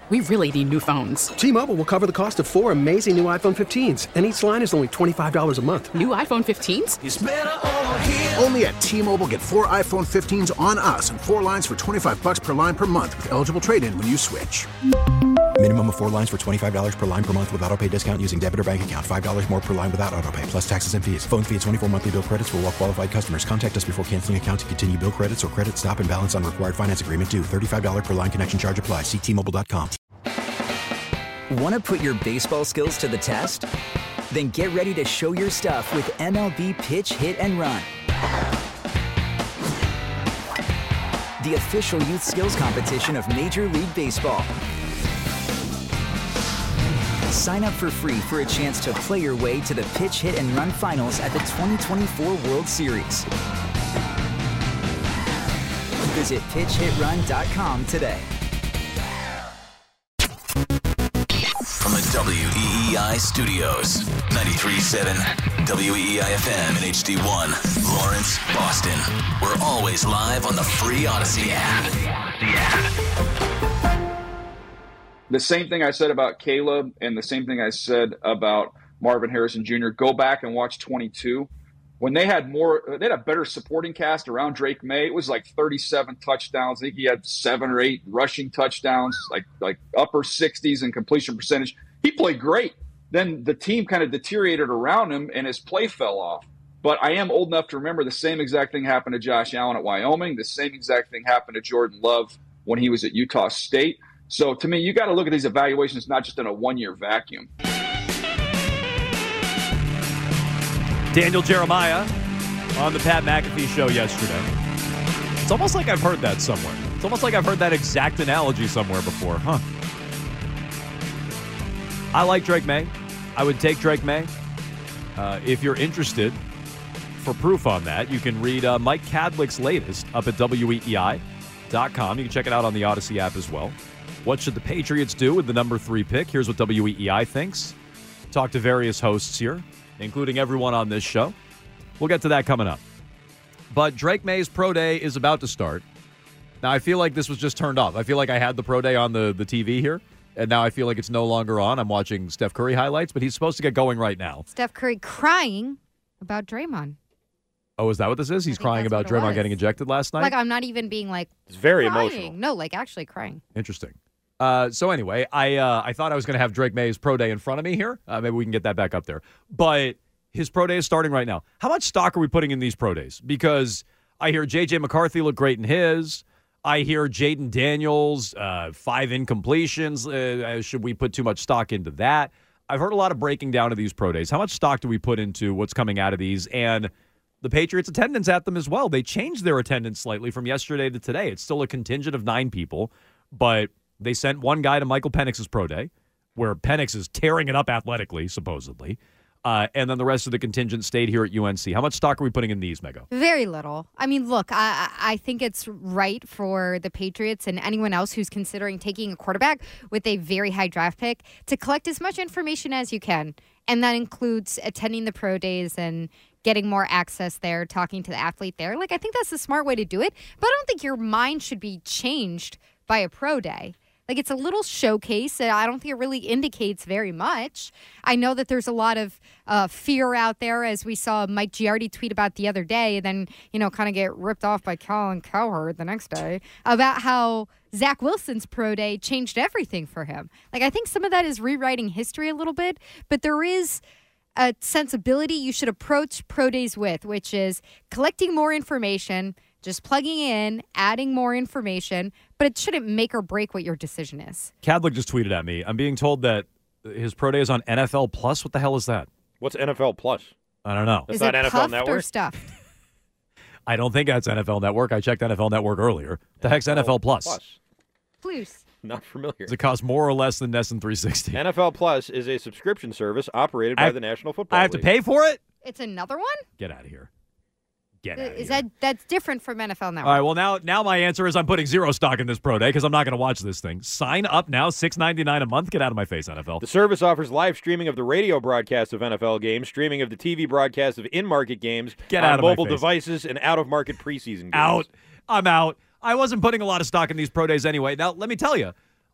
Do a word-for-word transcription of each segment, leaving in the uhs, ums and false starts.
We really need new phones. T-Mobile will cover the cost of four amazing new iPhone fifteens, and each line is only twenty-five dollars a month. New iPhone fifteens? It's better over here. Only at T-Mobile, get four iPhone fifteens on us and four lines for twenty-five dollars per line per month with eligible trade-in when you switch. Minimum of four lines for twenty-five dollars per line per month with autopay discount using debit or bank account. five dollars more per line without autopay, plus taxes and fees. Phone fee at twenty-four monthly bill credits for well-qualified customers. Contact us before canceling account to continue bill credits or credit stop and balance on required finance agreement due. thirty-five dollars per line connection charge applies. See T Mobile dot com. Want to put your baseball skills to the test? Then get ready to show your stuff with M L B Pitch, Hit, and Run. The official youth skills competition of Major League Baseball. Sign up for free for a chance to play your way to the Pitch, Hit, and Run finals at the twenty twenty-four World Series. Visit pitch hit run dot com today. From the W E E I studios, ninety-three point seven W E E I F M and H D one, Lawrence, Boston. We're always live on the free Odyssey app. The app. The same thing I said about Caleb and the same thing I said about Marvin Harrison Junior Go back and watch twenty-two. When they had more, they had a better supporting cast around Drake May. It was like thirty-seven touchdowns. I think he had seven or eight rushing touchdowns, like like upper sixties in completion percentage. He played great. Then the team kind of deteriorated around him, and his play fell off. But I am old enough to remember the same exact thing happened to Josh Allen at Wyoming. The same exact thing happened to Jordan Love when he was at Utah State. So to me, you got to look at these evaluations not just in a one-year vacuum. Daniel Jeremiah on the Pat McAfee show yesterday. It's almost like I've heard that somewhere. It's almost like I've heard that exact analogy somewhere before, huh? I like Drake May. I would take Drake May. Uh, if you're interested for proof on that, you can read uh, Mike Cadlick's latest up at W E E I dot com. You can check it out on the Odyssey app as well. What should the Patriots do with the number three pick? Here's what W E E I thinks. Talk to various hosts here, including everyone on this show. We'll get to that coming up. But Drake May's Pro Day is about to start. Now, I feel like this was just turned off. I feel like I had the Pro Day on the, the T V here, and now I feel like it's no longer on. I'm watching Steph Curry highlights, but he's supposed to get going right now. Steph Curry crying about Draymond. Oh, is that what this is? He's crying about Draymond getting ejected last night? Like, I'm not even being like, it's very crying. emotional. No, like actually crying. Interesting. Uh, so anyway, I uh, I thought I was going to have Drake May's Pro Day in front of me here. Uh, maybe we can get that back up there. But his Pro Day is starting right now. How much stock are we putting in these Pro Days? Because I hear J J McCarthy look great in his. I hear Jaden Daniels, uh, five incompletions. Uh, should we put too much stock into that? I've heard a lot of breaking down of these Pro Days. How much stock do we put into what's coming out of these? And the Patriots' attendance at them as well. They changed their attendance slightly from yesterday to today. It's still a contingent of nine people, but they sent one guy to Michael Penix's Pro Day, where Penix is tearing it up athletically, supposedly. Uh, and then the rest of the contingent stayed here at U N C. How much stock are we putting in these, Mego? Very little. I mean, look, I, I think it's right for the Patriots and anyone else who's considering taking a quarterback with a very high draft pick to collect as much information as you can. And that includes attending the pro days and getting more access there, talking to the athlete there. Like, I think that's the smart way to do it. But I don't think your mind should be changed by a pro day. Like, it's a little showcase that I don't think it really indicates very much. I know that there's a lot of uh, fear out there, as we saw Mike Giardi tweet about the other day, and then, you know, kind of get ripped off by Colin Cowherd the next day, about how Zach Wilson's pro day changed everything for him. Like, I think some of that is rewriting history a little bit, but there is a sensibility you should approach pro days with, which is collecting more information, just plugging in, adding more information, but it shouldn't make or break what your decision is. Cadlick just tweeted at me. I'm being told that his pro day is on N F L Plus. What the hell is that? What's N F L Plus? I don't know. That's is not it N F L puffed Network? or stuffed? I don't think that's N F L Network. I checked N F L Network earlier. The heck's N F L Plus? Plus. Plus. Not familiar. Does it cost more or less than Nesson three sixty? N F L Plus is a subscription service operated by I, the National Football I have League. to pay for it? It's another one? Get out of here. Get out of Is here. that that's different from N F L Network? All right, well, now now my answer is I'm putting zero stock in this pro day because I'm not going to watch this thing. Sign up now, six ninety-nine a month. Get out of my face, N F L. The service offers live streaming of the radio broadcast of N F L games, streaming of the T V broadcast of in-market games, Get on out of my mobile face. devices, and out-of-market preseason games. Out. I'm out. I wasn't putting a lot of stock in these pro days anyway. Now, let me tell you,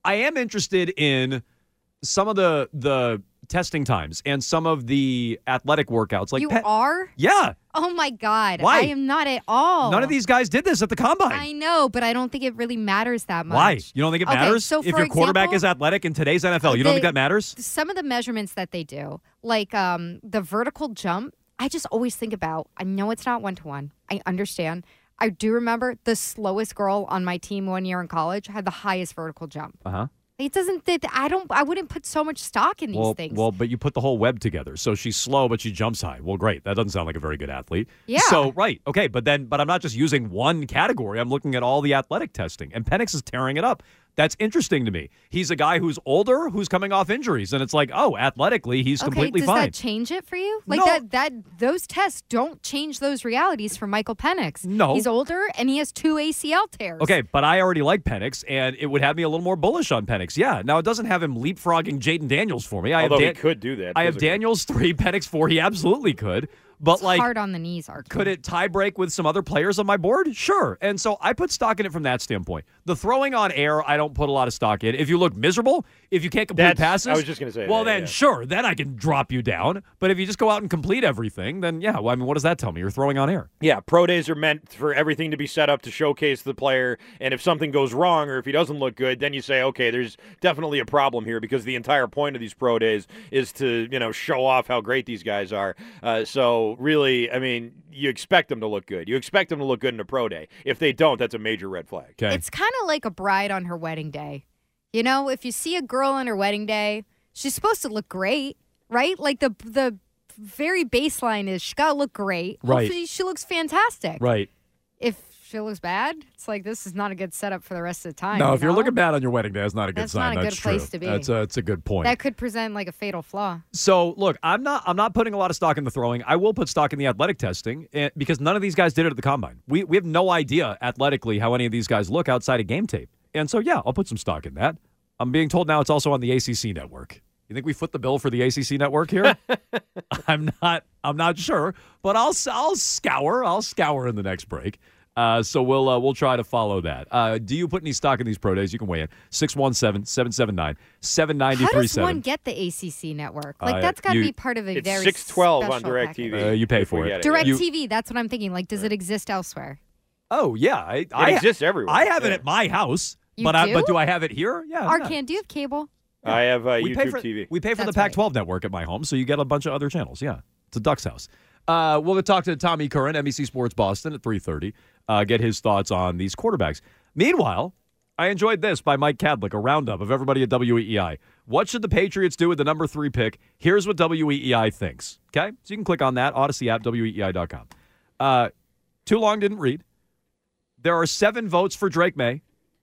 I am interested in some of the the testing times and some of the athletic workouts. Like you Pe- are? Yeah. Oh, my God. Why? I am not at all. None of these guys did this at the combine. I know, but I don't think it really matters that much. Why? You don't think it Okay, matters? so if for your quarterback example, is athletic in today's N F L, you don't they- think that matters? Some of the measurements that they do, like um, the vertical jump, I just always think about, I know it's not one-to-one. I understand. I do remember the slowest girl on my team one year in college had the highest vertical jump. Uh-huh. It doesn't, that I don't, I wouldn't put so much stock in these Well, things. well, but you put the whole web together. So she's slow, but she jumps high. Well, great. That doesn't sound like a very good athlete. Yeah. So, right. Okay. But then, but I'm not just using one category. I'm looking at all the athletic testing. And Penix is tearing it up. That's interesting to me. He's a guy who's older, who's coming off injuries. And it's like, oh, athletically, he's okay, completely does fine. that change it for you? Like No. that, that, those tests don't change those realities for Michael Penix. No. He's older and he has two A C L tears. Okay, but I already like Penix, and it would have me a little more bullish on Penix. Yeah. Now, it doesn't have him leapfrogging Jaden Daniels for me. I Although have he Dan- could do that. I have physically. Daniels three, Penix four. He absolutely could. But It's like, hard on the knees, Archie. could it tie break with some other players on my board? Sure. And so I put stock in it from that standpoint. The throwing on air, I don't put a lot of stock in. If you look miserable, if you can't complete That's- passes, I was just gonna say well, that, then yeah. sure, then I can drop you down. But if you just go out and complete everything, then yeah, well, I mean, what does that tell me? You're throwing on air. Yeah, pro days are meant for everything to be set up to showcase the player, and if something goes wrong or if he doesn't look good, then you say, okay, there's definitely a problem here because the entire point of these pro days is to, you know, show off how great these guys are. Uh, so really, I mean, you expect them to look good. You expect them to look good in a pro day. If they don't, that's a major red flag. Okay. It's kind of like a bride on her wedding day. You know, if you see a girl on her wedding day, she's supposed to look great, right? Like the the very baseline is she got to look great. Right. Hopefully she looks fantastic. Right. If she looks bad, it's like this is not a good setup for the rest of the time. No, you if you're know? looking bad on your wedding day, that's not a good That's sign. not a That's good true. place to be. That's a, that's a good point. That could present like a fatal flaw. So look, I'm not I'm not putting a lot of stock in the throwing. I will put stock in the athletic testing eh, because none of these guys did it at the combine. We we have no idea athletically how any of these guys look outside of game tape. And so yeah, I'll put some stock in that. I'm being told now it's also on the A C C network. You think we foot the bill for the A C C network here? I'm not I'm not sure, but I'll I'll scour. I'll scour in the next break. Uh, so we'll uh, we'll try to follow that. Uh, do you put any stock in these pro days? You can weigh in six one seven, seven seven nine, seven nine three seven. How does one get the A C C network? Like Uh, that's got to you- be part of a It's very six twelve on special DirecTV. package. Uh, you pay if we for it. get Direct You- T V, that's what I'm thinking. Like, does it exist elsewhere? Oh yeah, I, It I exists everywhere. I have it Yeah. at my house, You but I, but do? do I have it here? Yeah. yeah. Arcan, do you have cable? I have uh, we YouTube pay for T V. we pay for That's the Pac twelve network at my home, so you get a bunch of other channels. Yeah, it's a Duck's house. Uh, we'll talk to Tommy Curran, N B C Sports Boston at three thirty. Uh, get his thoughts on these quarterbacks. Meanwhile, I enjoyed this by Mike Kadlick, a roundup of everybody at W E E I. What should the Patriots do with the number three pick? Here's what W E E I thinks. Okay, so you can click on that Odyssey app, W E E I dot com. Uh, too long didn't read. There are seven votes for Drake May,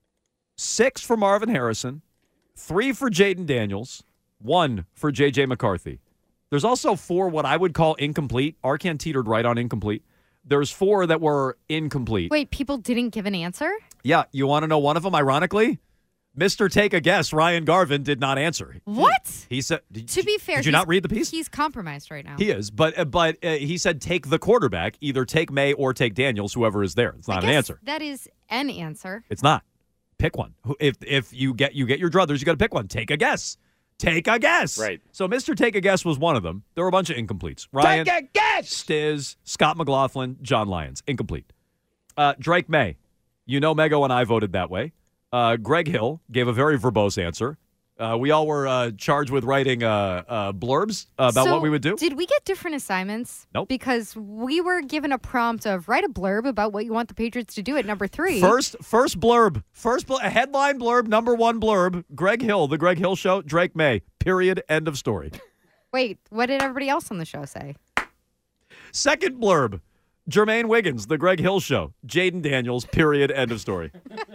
six for Marvin Harrison, three for Jaden Daniels, one for J J McCarthy. There's also four what I would call incomplete. Arcan teetered right on incomplete. There's four that were incomplete. Wait, people didn't give an answer? Yeah, you want to know one of them, ironically? Mister Take a Guess, Ryan Garvin, did not answer. What? He said, did, To be fair, did you he's- not read the piece? He's compromised right now. He is, but uh, but uh, he said take the quarterback, either take May or take Daniels, whoever is there. It's I not an guess answer. That is an answer. It's not. Pick one. Who- If if you get you get your druthers, you got to pick one. Take a guess. Take a guess. Right. So Mister Take a Guess was one of them. There were a bunch of incompletes. Ryan, Take a guess! Stiz, Scott McLaughlin, John Lyons. Incomplete. Uh, Drake May. You know Mego and I voted that way. Uh, Greg Hill gave a very verbose answer. Uh, we all were uh, charged with writing uh, uh, blurbs about So, what we would do. Did we get different assignments? Nope. Because we were given a prompt of write a blurb about what you want the Patriots to do at number three. First, first blurb, first bl- a headline blurb, number one blurb. Greg Hill, the Greg Hill Show, Drake May. Period. End of story. Wait, what did everybody else on the show say? Second blurb, Jermaine Wiggins, the Greg Hill Show, Jaden Daniels. Period. End of story.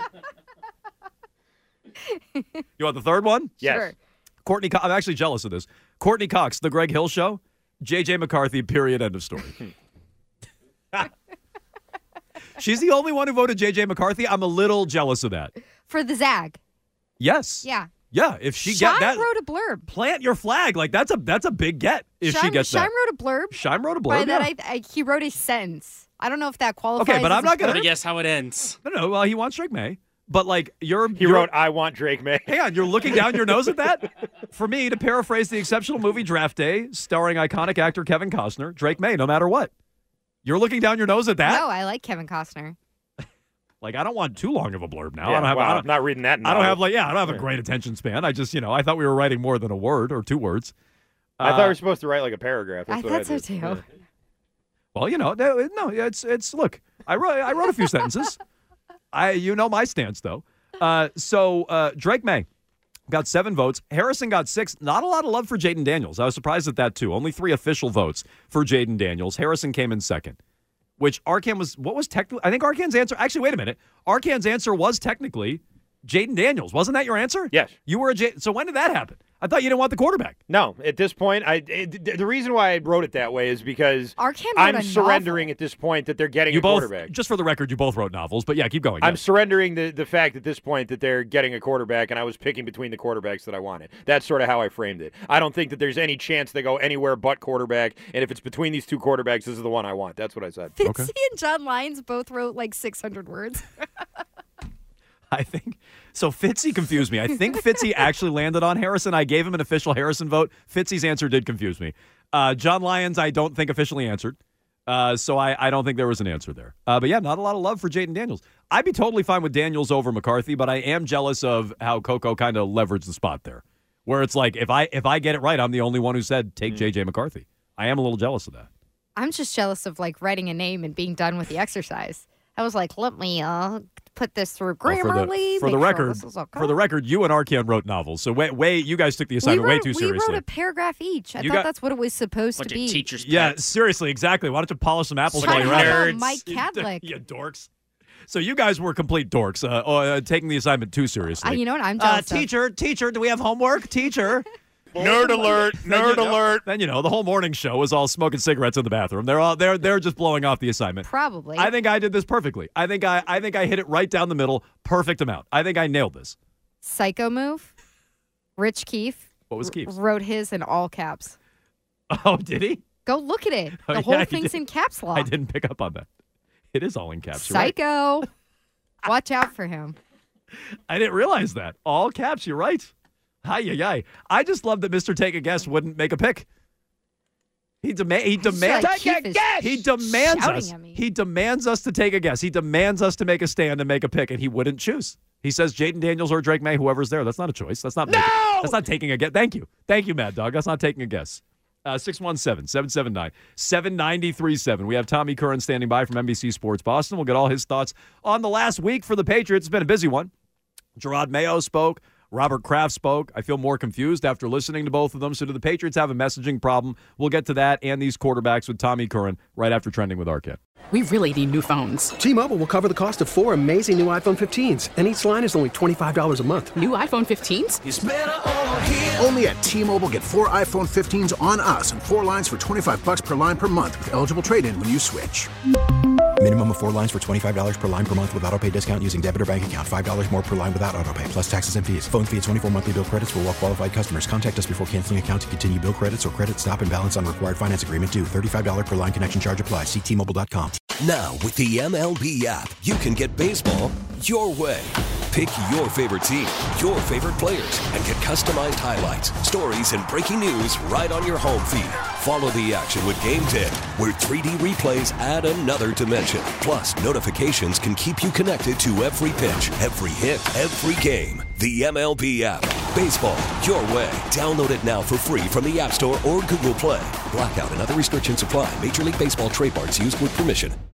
You want the third one? Yes. Sure. Courtney, Co- I'm actually jealous of this. Courtney Cox, the Greg Hill Show, J J McCarthy. Period. End of story. She's the only one who voted J J McCarthy. I'm a little jealous of that. For the Zag. Yes. Yeah. Yeah. If she Shime get that, wrote a blurb. plant your flag. Like that's a that's a big get. If Shime, she gets Shime that, wrote a blurb. Shime wrote a By blurb. that, Yeah. I, I, he wrote a sentence. I don't know if that qualifies. Okay, but as I'm a not gonna- blurb. But guess how it ends. No, no. Well, he wants Drake May. But, like, you're... He you're, wrote, I want Drake May. Hang on, you're looking down your nose at that? For me, to paraphrase the exceptional movie Draft Day, starring iconic actor Kevin Costner, Drake May, no matter what. You're looking down your nose at that? No, I like Kevin Costner. Like, I don't want too long of a blurb now. Yeah, I don't have, wow, I don't, I'm not reading that now. I don't have, like, yeah, I don't have a great attention span. I just, you know, I thought we were writing more than a word or two words. I uh, thought we were supposed to write, like, a paragraph. That's I what thought I so, did. too. Yeah. Well, you know, no, no, it's, it's, look, I wrote, I wrote a few sentences. I, you know my stance, though. Uh, so uh, Drake May got seven votes. Harrison got six. Not a lot of love for Jaden Daniels. I was surprised at that, too. Only three official votes for Jaden Daniels. Harrison came in second, which Arcan was, what was technically, I think Arcan's answer, actually, wait a minute. Arcan's answer was technically Jaden Daniels. Wasn't that your answer? Yes. You were a J. So when did that happen? I thought you didn't want the quarterback. No, at this point, I it, the reason why I wrote it that way is because Arcan wrote I'm a surrendering novel. at this point that they're getting You a both, quarterback. just for the record, you both wrote novels, but yeah, keep going. I'm yes. surrendering the, the fact at this point that they're getting a quarterback, and I was picking between the quarterbacks that I wanted. That's sort of how I framed it. I don't think that there's any chance they go anywhere but quarterback, and if it's between these two quarterbacks, this is the one I want. That's what I said. Fitzy and John Lyons both wrote like six hundred words. I think so. Fitzy confused me. I think Fitzy actually landed on Harrison. I gave him an official Harrison vote. Fitzy's answer did confuse me. Uh, John Lyons, I don't think officially answered. Uh, so I, I don't think there was an answer there. Uh, but yeah, not a lot of love for Jaden Daniels. I'd be totally fine with Daniels over McCarthy, but I am jealous of how Coco kind of leveraged the spot there, where it's like if I if I get it right, I'm the only one who said take mm. J J McCarthy. I am a little jealous of that. I'm just jealous of like writing a name and being done with the exercise. I was like, let me uh, put this through Grammarly. Well, for the, for make the record, sure this is okay. for the record, you and Arcan wrote novels, so way, way you guys took the assignment we wrote, way too seriously. We wrote a paragraph each. I You thought got- that's what it was supposed Bunch to of be. teachers. Yeah, pets. seriously, exactly. Why don't you polish some apples Trying while to you're at help it? out Mike Cadlick. You dorks. So you guys were complete dorks, uh, uh, taking the assignment too seriously. Uh, you know what? I'm Uh, jealous of. teacher, teacher, do we have homework? Teacher. Nerd alert! Nerd alert! Then, you know, the whole morning show was all smoking cigarettes in the bathroom. They're all they're they're just blowing off the assignment. Probably. I think I did this perfectly. I think I I think I hit it right down the middle, perfect amount. I think I nailed this. Psycho move. Rich Keefe. What was Keefe's? Wrote his in all caps. Oh, did he? Go look at it. Oh, The yeah, whole he thing's did. in caps lock. I didn't pick up on that. It is all in caps. You're right. Psycho. Watch out for him. I didn't realize that. All caps, you're right. Hi, yi, yi. I just love that Mister Take a Guess wouldn't make a pick. He demand he demands like Keith is he demands shouting us. at me. He demands us to take a guess. He demands us to make a stand and make a pick, and he wouldn't choose. He says Jaden Daniels or Drake May, whoever's there. That's not a choice. That's not No! making, that's not taking a guess. Thank you. Thank you, Mad Dog. That's not taking a guess. Uh, six one seven, seven seven nine, seven nine three seven. We have Tommy Curran standing by from N B C Sports Boston. We'll get all his thoughts on the last week for the Patriots. It's been a busy one. Gerard Mayo spoke. Robert Kraft spoke. I feel more confused after listening to both of them. So do the Patriots have a messaging problem? We'll get to that and these quarterbacks with Tommy Curran right after Trending with Arquette. We really need new phones. T-Mobile will cover the cost of four amazing new iPhone fifteens, and each line is only twenty-five dollars a month. New iPhone fifteens? It's better over here. Only at T-Mobile, get four iPhone fifteens on us and four lines for twenty-five bucks per line per month with eligible trade-in when you switch. Minimum of four lines for twenty-five dollars per line per month with autopay discount using debit or bank account. five dollars more per line without autopay, plus taxes and fees. Phone fee at twenty-four monthly bill credits for well-qualified customers. Contact us before canceling account to continue bill credits or credit stop and balance on required finance agreement due. thirty-five dollars per line connection charge applies. See T Mobile dot com. Now, with the M L B app, you can get baseball your way. Pick your favorite team, your favorite players, and get customized highlights, stories, and breaking news right on your home feed. Follow the action with Game ten, where three D replays add another dimension. Plus, notifications can keep you connected to every pitch, every hit, every game. The M L B app. Baseball your way. Download it now for free from the App Store or Google Play. Blackout and other restrictions apply. Major League Baseball trademarks used with permission.